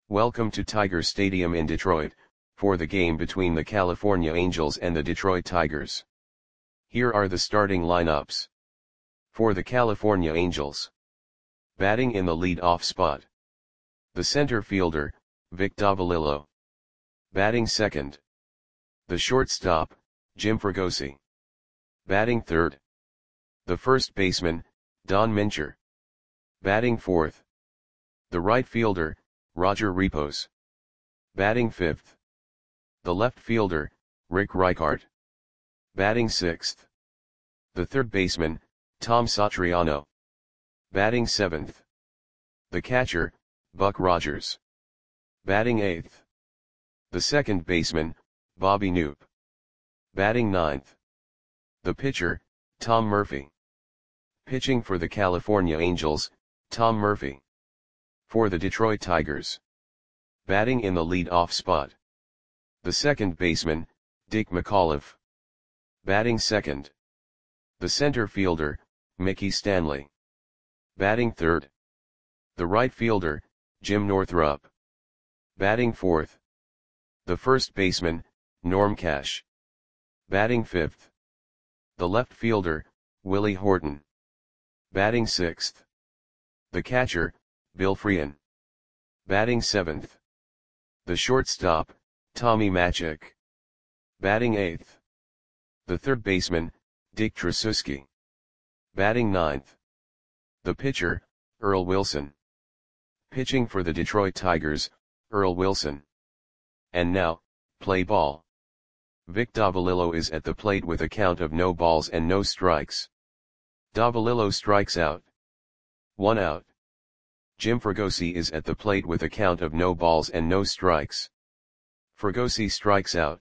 Welcome to Tiger Stadium in Detroit, for the game between the California Angels and the Detroit Tigers. Here are the starting lineups. For the California Angels. Batting in the lead-off spot. The center fielder, Vic Davalillo. Batting second. The shortstop, Jim Fregosi. Batting third. The first baseman, Don Mincher. Batting fourth. The right fielder, Roger Repos. Batting fifth. The left fielder, Rick Reichart. Batting sixth. The third baseman, Tom Satriano. Batting seventh. The catcher, Buck Rogers. Batting eighth. The second baseman, Bobby Knoop. Batting ninth. The pitcher, Tom Murphy. Pitching for the California Angels, Tom Murphy. For the Detroit Tigers. Batting in the lead-off spot. The second baseman, Dick McAuliffe. Batting second. The center fielder, Mickey Stanley. Batting third. The right fielder, Jim Northrup. Batting fourth. The first baseman, Norm Cash. Batting fifth. The left fielder, Willie Horton. Batting sixth. The catcher, Bill Freehan. Batting seventh. The shortstop, Tommy Machek. Batting eighth. The third baseman, Dick Tracewski. Batting ninth. The pitcher, Earl Wilson. Pitching for the Detroit Tigers, Earl Wilson. And now, play ball. Vic Davalillo is at the plate with a count of no balls and no strikes. Davalillo strikes out. 1 out. Jim Fregosi is at the plate with a count of no balls and no strikes. Fregosi strikes out.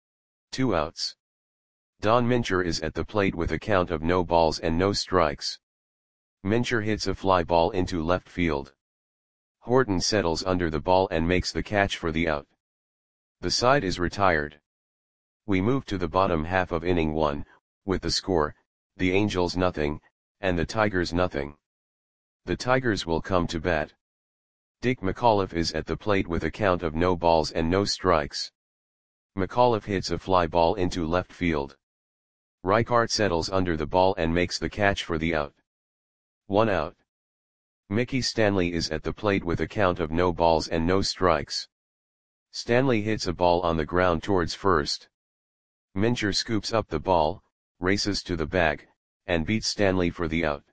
2 outs. Don Mincher is at the plate with a count of no balls and no strikes. Mincher hits a fly ball into left field. Horton settles under the ball and makes the catch for the out. The side is retired. We move to the bottom half of inning 1, with the score, the Angels nothing, and the Tigers nothing. The Tigers will come to bat. Dick McAuliffe is at the plate with a count of no balls and no strikes. McAuliffe hits a fly ball into left field. Reichart settles under the ball and makes the catch for the out. 1 out. Mickey Stanley is at the plate with a count of no balls and no strikes. Stanley hits a ball on the ground towards first. Mincher scoops up the ball, races to the bag, and beats Stanley for the out.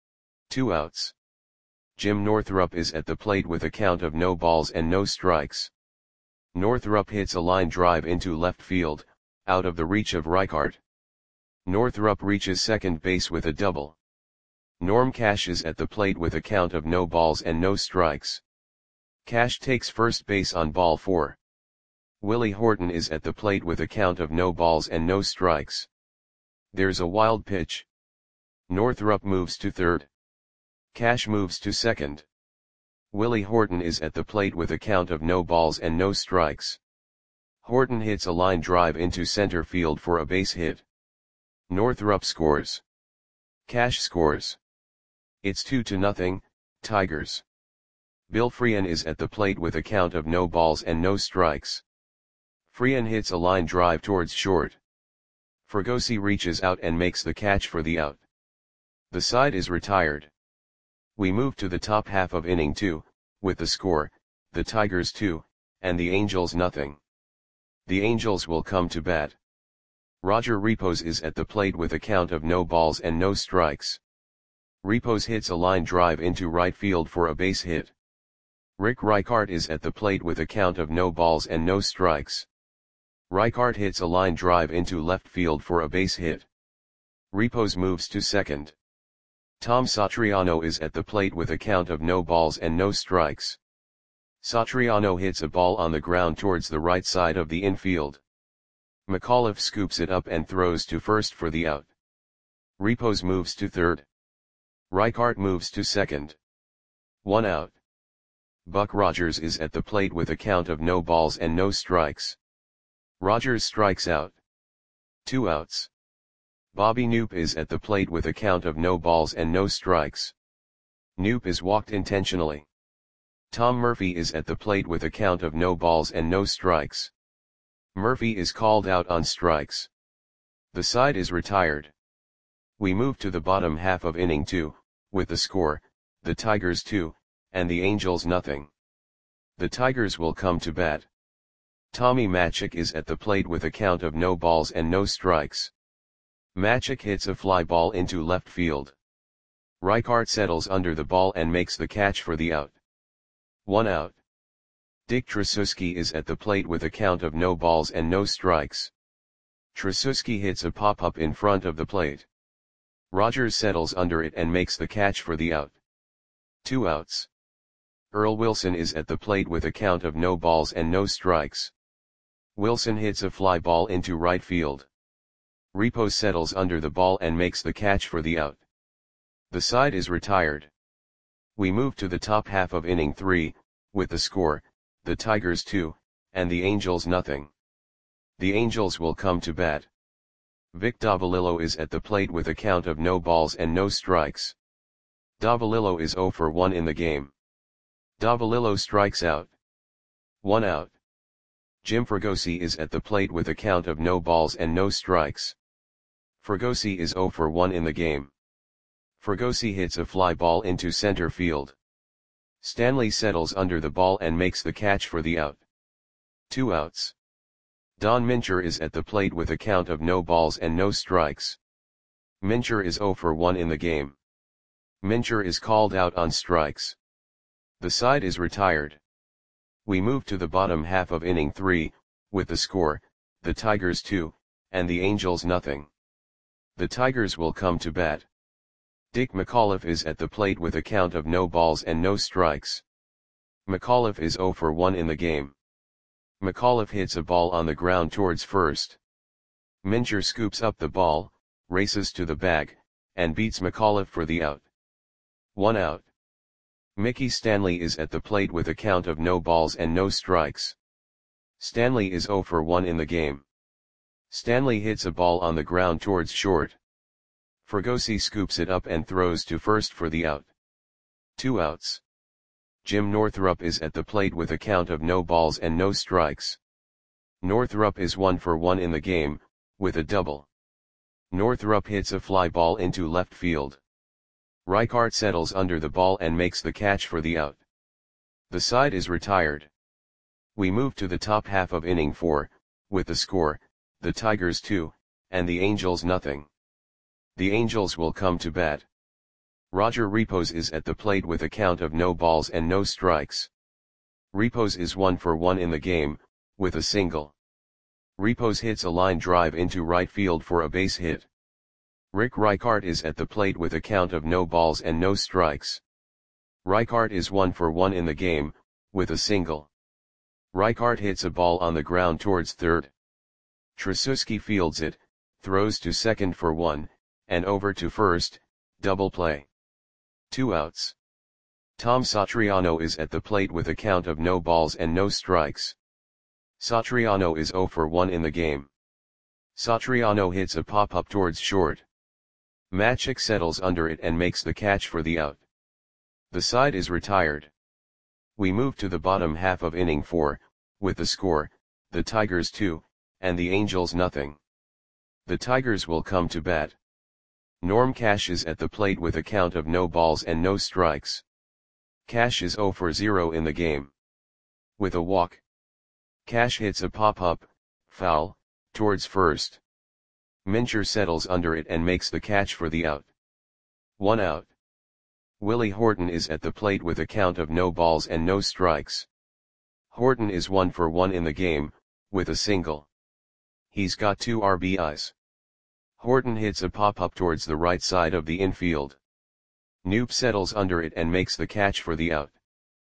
2 outs. Jim Northrup is at the plate with a count of no balls and no strikes. Northrup hits a line drive into left field, out of the reach of Reichart. Northrup reaches second base with a double. Norm Cash is at the plate with a count of no balls and no strikes. Cash takes first base on ball 4. Willie Horton is at the plate with a count of no balls and no strikes. There's a wild pitch. Northrup moves to third. Cash moves to second. Willie Horton is at the plate with a count of no balls and no strikes. Horton hits a line drive into center field for a base hit. Northrup scores. Cash scores. It's 2-0, Tigers. Bill Freehan is at the plate with a count of no balls and no strikes. Freehan hits a line drive towards short. Fregosi reaches out and makes the catch for the out. The side is retired. We move to the top half of inning 2, with the score, the Tigers 2, and the Angels nothing. The Angels will come to bat. Roger Repos is at the plate with a count of no balls and no strikes. Repos hits a line drive into right field for a base hit. Rick Reichart is at the plate with a count of no balls and no strikes. Reichart hits a line drive into left field for a base hit. Repos moves to second. Tom Satriano is at the plate with a count of no balls and no strikes. Satriano hits a ball on the ground towards the right side of the infield. McAuliffe scoops it up and throws to first for the out. Repos moves to third. Reichart moves to second. 1 out. Buck Rogers is at the plate with a count of no balls and no strikes. Rogers strikes out. 2 outs. Bobby Knoop is at the plate with a count of no balls and no strikes. Knoop is walked intentionally. Tom Murphy is at the plate with a count of no balls and no strikes. Murphy is called out on strikes. The side is retired. We move to the bottom half of inning 2, with the score, the Tigers 2, and the Angels nothing. The Tigers will come to bat. Tommy Matzek is at the plate with a count of no balls and no strikes. Matzek hits a fly ball into left field. Reichart settles under the ball and makes the catch for the out. 1 out. Dick Tracewski is at the plate with a count of no balls and no strikes. Tracewski hits a pop-up in front of the plate. Rogers settles under it and makes the catch for the out. 2 outs. Earl Wilson is at the plate with a count of no balls and no strikes. Wilson hits a fly ball into right field. Repos settles under the ball and makes the catch for the out. The side is retired. We move to the top half of inning 3, with the score, the Tigers 2, and the Angels nothing. The Angels will come to bat. Vic Davalillo is at the plate with a count of no balls and no strikes. Davalillo is 0 for 1 in the game. Davalillo strikes out. 1 out. Jim Fregosi is at the plate with a count of no balls and no strikes. Fregosi is 0 for 1 in the game. Fregosi hits a fly ball into center field. Stanley settles under the ball and makes the catch for the out. 2 outs. Don Mincher is at the plate with a count of no balls and no strikes. Mincher is 0 for 1 in the game. Mincher is called out on strikes. The side is retired. We move to the bottom half of inning 3, with the score, the Tigers 2, and the Angels nothing. The Tigers will come to bat. Dick McAuliffe is at the plate with a count of no balls and no strikes. McAuliffe is 0 for 1 in the game. McAuliffe hits a ball on the ground towards first. Mincher scoops up the ball, races to the bag, and beats McAuliffe for the out. 1 out. Mickey Stanley is at the plate with a count of no balls and no strikes. Stanley is 0 for 1 in the game. Stanley hits a ball on the ground towards short. Fregosi scoops it up and throws to first for the out. 2 outs. Jim Northrup is at the plate with a count of no balls and no strikes. Northrup is 1 for 1 in the game, with a double. Northrup hits a fly ball into left field. Reichart settles under the ball and makes the catch for the out. The side is retired. We move to the top half of inning 4, with the score, the Tigers 2, and the Angels nothing. The Angels will come to bat. Roger Repos is at the plate with a count of no balls and no strikes. Repos is 1 for 1 in the game, with a single. Repos hits a line drive into right field for a base hit. Rick Reichart is at the plate with a count of no balls and no strikes. Reichart is 1 for 1 in the game, with a single. Reichart hits a ball on the ground towards third. Tracewski fields it, throws to second for 1, and over to first, double play. 2 outs. Tom Satriano is at the plate with a count of no balls and no strikes. Satriano is 0 for 1 in the game. Satriano hits a pop-up towards short. Matzek settles under it and makes the catch for the out. The side is retired. We move to the bottom half of inning 4, with the score, the Tigers 2, and the Angels nothing. The Tigers will come to bat. Norm Cash is at the plate with a count of no balls and no strikes. Cash is 0 for 0 in the game. With a walk. Cash hits a pop-up, foul, towards first. Mincher settles under it and makes the catch for the out. 1 out. Willie Horton is at the plate with a count of no balls and no strikes. Horton is 1 for 1 in the game, with a single. He's got 2 RBIs. Horton hits a pop-up towards the right side of the infield. Knoop settles under it and makes the catch for the out.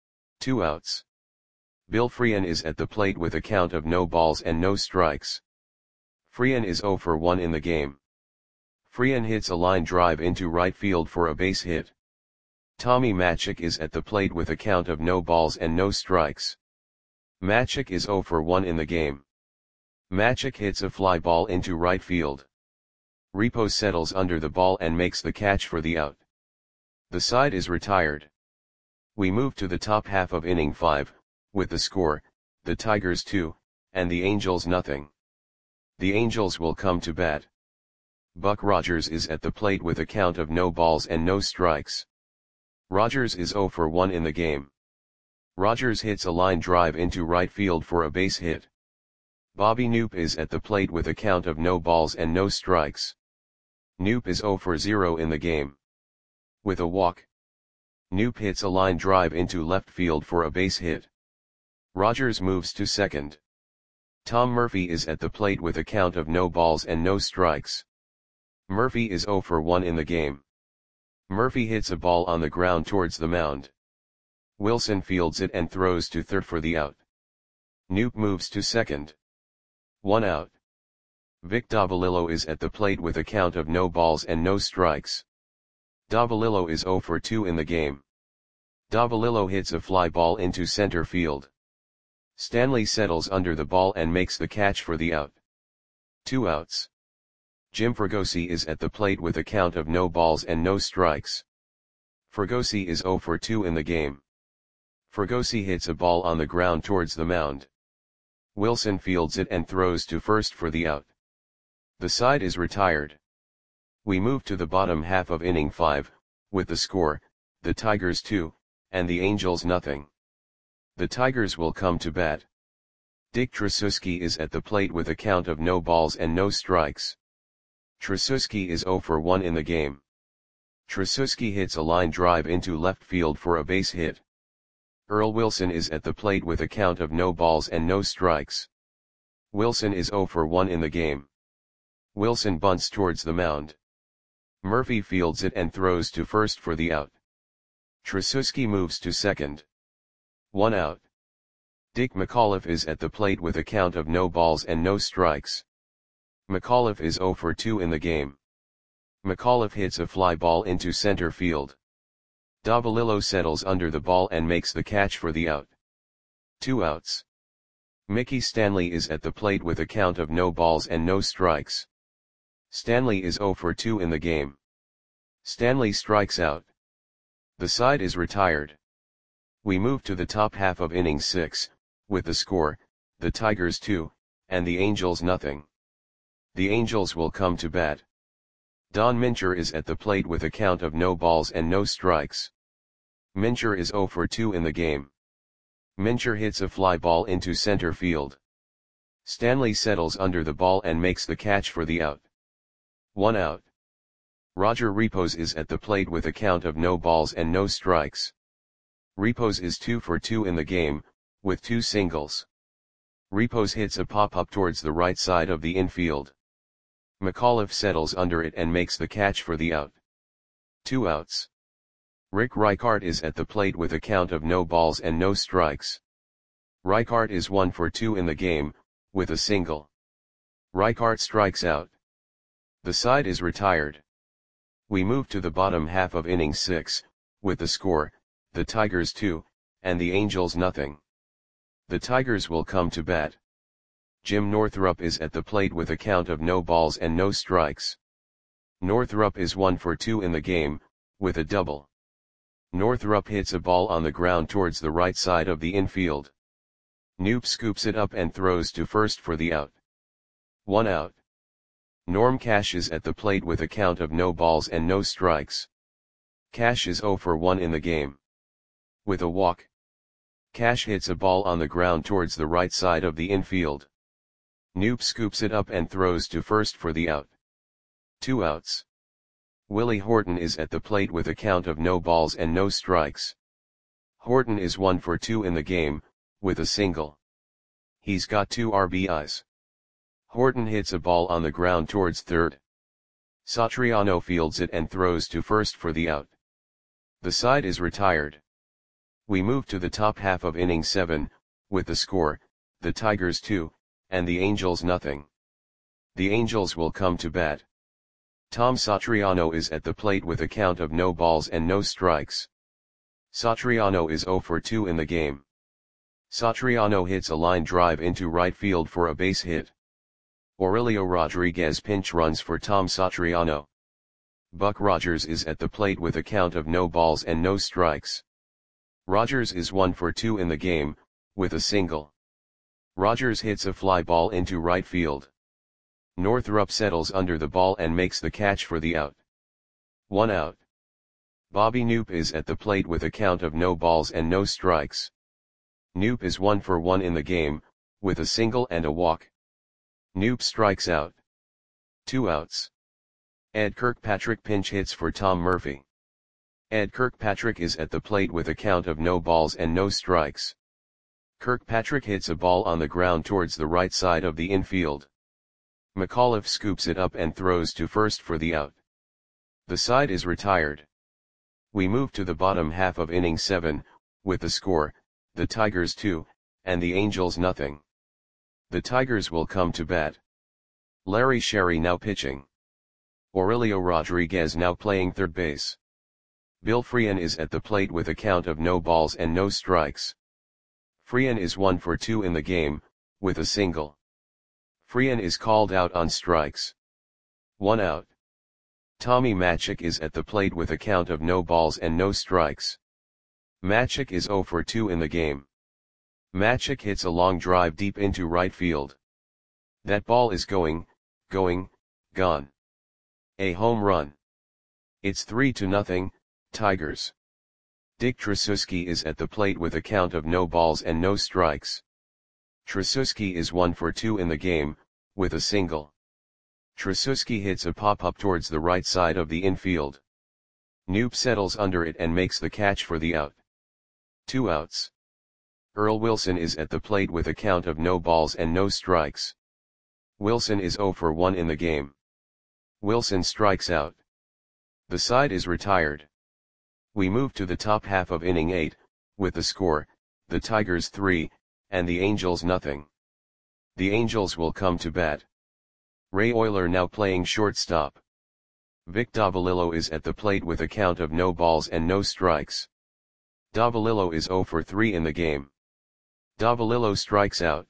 2 outs. Bill Freehan is at the plate with a count of no balls and no strikes. Freehan is 0 for 1 in the game. Freehan hits a line drive into right field for a base hit. Tommy Matzek is at the plate with a count of no balls and no strikes. Matzek is 0 for 1 in the game. Matzek hits a fly ball into right field. Repos settles under the ball and makes the catch for the out. The side is retired. We move to the top half of inning 5, with the score, the Tigers 2, and the Angels nothing. The Angels will come to bat. Buck Rogers is at the plate with a count of no balls and no strikes. Rogers is 0 for 1 in the game. Rogers hits a line drive into right field for a base hit. Bobby Knoop is at the plate with a count of no balls and no strikes. Knoop is 0 for 0 in the game. With a walk, Knoop hits a line drive into left field for a base hit. Rogers moves to second. Tom Murphy is at the plate with a count of no balls and no strikes. Murphy is 0 for 1 in the game. Murphy hits a ball on the ground towards the mound. Wilson fields it and throws to third for the out. Knoop moves to second. 1 out. Vic Davalillo is at the plate with a count of no balls and no strikes. Davalillo is 0 for 2 in the game. Davalillo hits a fly ball into center field. Stanley settles under the ball and makes the catch for the out. 2 outs. Jim Fregosi is at the plate with a count of no balls and no strikes. Fregosi is 0 for 2 in the game. Fregosi hits a ball on the ground towards the mound. Wilson fields it and throws to first for the out. The side is retired. We move to the bottom half of inning 5, with the score, the Tigers 2, and the Angels nothing. The Tigers will come to bat. Dick Tracewski is at the plate with a count of no balls and no strikes. Tracewski is 0 for 1 in the game. Tracewski hits a line drive into left field for a base hit. Earl Wilson is at the plate with a count of no balls and no strikes. Wilson is 0 for 1 in the game. Wilson bunts towards the mound. Murphy fields it and throws to first for the out. Tracewski moves to second. 1 out. Dick McAuliffe is at the plate with a count of no balls and no strikes. McAuliffe is 0 for 2 in the game. McAuliffe hits a fly ball into center field. Davalillo settles under the ball and makes the catch for the out. 2 outs. Mickey Stanley is at the plate with a count of no balls and no strikes. Stanley is 0 for 2 in the game. Stanley strikes out. The side is retired. We move to the top half of inning 6, with the score, the Tigers 2, and the Angels nothing. The Angels will come to bat. Don Mincher is at the plate with a count of no balls and no strikes. Mincher is 0 for 2 in the game. Mincher hits a fly ball into center field. Stanley settles under the ball and makes the catch for the out. 1 out. Roger Repos is at the plate with a count of no balls and no strikes. Repos is 2 for 2 in the game, with 2 singles. Repos hits a pop-up towards the right side of the infield. McAuliffe settles under it and makes the catch for the out. 2 outs. Rick Reichart is at the plate with a count of no balls and no strikes. Reichart is 1 for 2 in the game, with a single. Reichart strikes out. The side is retired. We move to the bottom half of inning 6, with the score, the Tigers 2, and the Angels nothing. The Tigers will come to bat. Jim Northrup is at the plate with a count of no balls and no strikes. Northrup is 1 for 2 in the game, with a double. Northrup hits a ball on the ground towards the right side of the infield. Knoop scoops it up and throws to first for the out. 1 out. Norm Cash is at the plate with a count of no balls and no strikes. Cash is 0 for 1 in the game. With a walk, Cash hits a ball on the ground towards the right side of the infield. Knoop scoops it up and throws to first for the out. 2 outs. Willie Horton is at the plate with a count of no balls and no strikes. Horton is 1 for 2 in the game, with a single. He's got 2 RBIs. Horton hits a ball on the ground towards third. Satriano fields it and throws to first for the out. The side is retired. We move to the top half of inning 7, with the score, the Tigers 2, and the Angels nothing. The Angels will come to bat. Tom Satriano is at the plate with a count of no balls and no strikes. Satriano is 0 for 2 in the game. Satriano hits a line drive into right field for a base hit. Aurelio Rodriguez pinch runs for Tom Satriano. Buck Rogers is at the plate with a count of no balls and no strikes. Rogers is 1 for 2 in the game, with a single. Rogers hits a fly ball into right field. Northrup settles under the ball and makes the catch for the out. 1 out. Bobby Knoop is at the plate with a count of no balls and no strikes. Knoop is 1 for 1 in the game, with a single and a walk. Knoop strikes out. 2 outs. Ed Kirkpatrick pinch hits for Tom Murphy. Ed Kirkpatrick is at the plate with a count of no balls and no strikes. Kirkpatrick hits a ball on the ground towards the right side of the infield. McAuliffe scoops it up and throws to first for the out. The side is retired. We move to the bottom half of inning 7, with the score, the Tigers 2, and the Angels nothing. The Tigers will come to bat. Larry Sherry now pitching. Aurelio Rodriguez now playing third base. Bill Freehan is at the plate with a count of no balls and no strikes. Freehan is 1 for 2 in the game, with a single. Freehan is called out on strikes. 1 out. Tommy Matzek is at the plate with a count of no balls and no strikes. Matzek is 0 for 2 in the game. Matzek hits a long drive deep into right field. That ball is going, gone. A home run. It's 3-0, Tigers. Dick Tracewski is at the plate with a count of no balls and no strikes. Tracewski is 1 for 2 in the game, with a single. Tracewski hits a pop-up towards the right side of the infield. Knoop settles under it and makes the catch for the out. 2 outs. Earl Wilson is at the plate with a count of no balls and no strikes. Wilson is 0 for 1 in the game. Wilson strikes out. The side is retired. We move to the top half of inning 8, with the score, the Tigers 3, and the Angels nothing. The Angels will come to bat. Ray Oyler now playing shortstop. Vic Davalillo is at the plate with a count of no balls and no strikes. Davalillo is 0 for 3 in the game. Davalillo strikes out.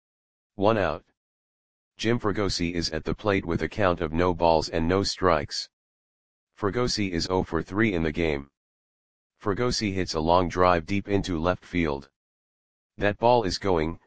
1 out. Jim Fregosi is at the plate with a count of no balls and no strikes. Fregosi is 0 for 3 in the game. Fregosi hits a long drive deep into left field. That ball is going,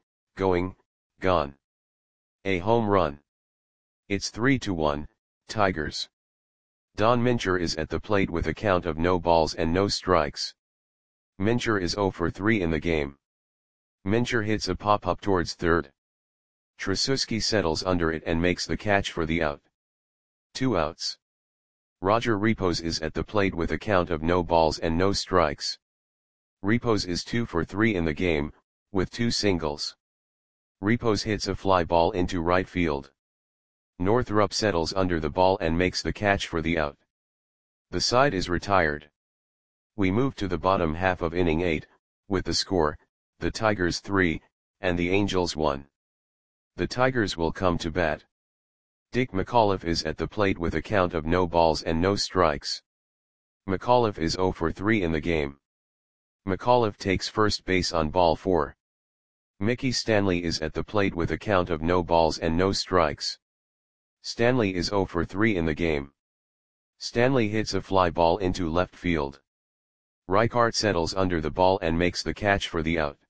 gone. A home run. It's 3-1, Tigers. Don Mincher is at the plate with a count of no balls and no strikes. Mincher is 0 for 3 in the game. Mincher hits a pop-up towards third. Tracewski settles under it and makes the catch for the out. 2 outs. Roger Repos is at the plate with a count of no balls and no strikes. Repos is 2 for 3 in the game, with 2 singles. Repos hits a fly ball into right field. Northrup settles under the ball and makes the catch for the out. The side is retired. We move to the bottom half of inning 8, with the score, the Tigers 3, and the Angels 1. The Tigers will come to bat. Dick McAuliffe is at the plate with a count of no balls and no strikes. McAuliffe is 0 for 3 in the game. McAuliffe takes first base on ball 4. Mickey Stanley is at the plate with a count of no balls and no strikes. Stanley is 0 for 3 in the game. Stanley hits a fly ball into left field. Reichart settles under the ball and makes the catch for the out.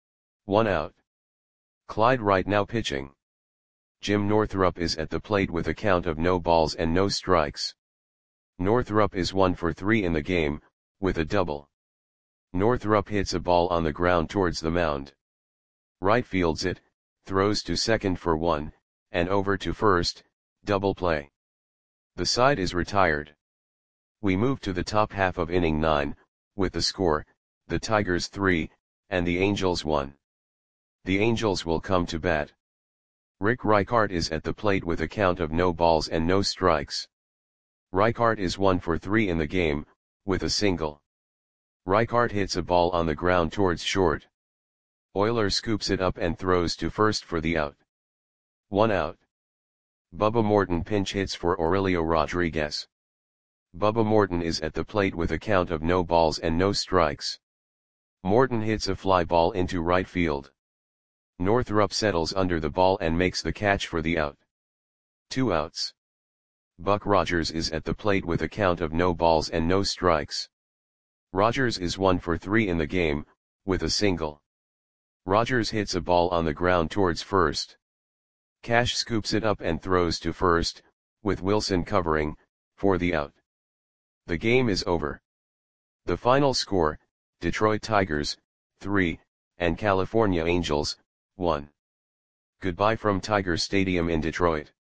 1 out. Clyde Wright now pitching. Jim Northrup is at the plate with a count of no balls and no strikes. Northrup is 1 for 3 in the game, with a double. Northrup hits a ball on the ground towards the mound. Wright fields it, throws to second for 1, and over to first, double play. The side is retired. We move to the top half of inning 9, with the score, the Tigers 3, and the Angels 1. The Angels will come to bat. Rick Reichart is at the plate with a count of no balls and no strikes. Reichart is 1 for 3 in the game, with a single. Reichart hits a ball on the ground towards short. Oyler scoops it up and throws to first for the out. 1 out. Bubba Morton pinch hits for Aurelio Rodriguez. Bubba Morton is at the plate with a count of no balls and no strikes. Morton hits a fly ball into right field. Northrup settles under the ball and makes the catch for the out. 2 outs. Buck Rogers is at the plate with a count of no balls and no strikes. Rodgers is 1 for 3 in the game, with a single. Rodgers hits a ball on the ground towards first. Cash scoops it up and throws to first, with Wilson covering, for the out. The game is over. The final score, Detroit Tigers, 3, and California Angels, 1. Goodbye from Tiger Stadium in Detroit.